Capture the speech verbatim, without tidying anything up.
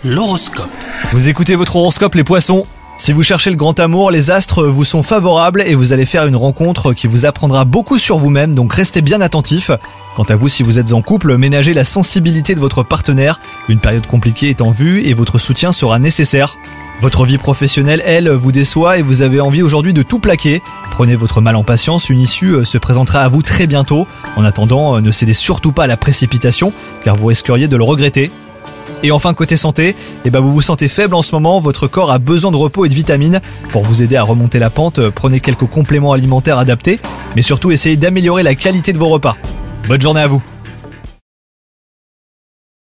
L'horoscope. Vous écoutez votre horoscope les poissons. Si vous cherchez le grand amour, les astres vous sont favorables et vous allez faire une rencontre qui vous apprendra beaucoup sur vous-même, donc restez bien attentifs. Quant à vous, si vous êtes en couple, ménagez la sensibilité de votre partenaire. Une période compliquée est en vue et votre soutien sera nécessaire. Votre vie professionnelle, elle, vous déçoit et vous avez envie aujourd'hui de tout plaquer. Prenez votre mal en patience, une issue se présentera à vous très bientôt. En attendant, ne cédez surtout pas à la précipitation, car vous risqueriez de le regretter. Et enfin, côté santé, eh ben vous vous sentez faible en ce moment, votre corps a besoin de repos et de vitamines. Pour vous aider à remonter la pente, prenez quelques compléments alimentaires adaptés, mais surtout essayez d'améliorer la qualité de vos repas. Bonne journée à vous.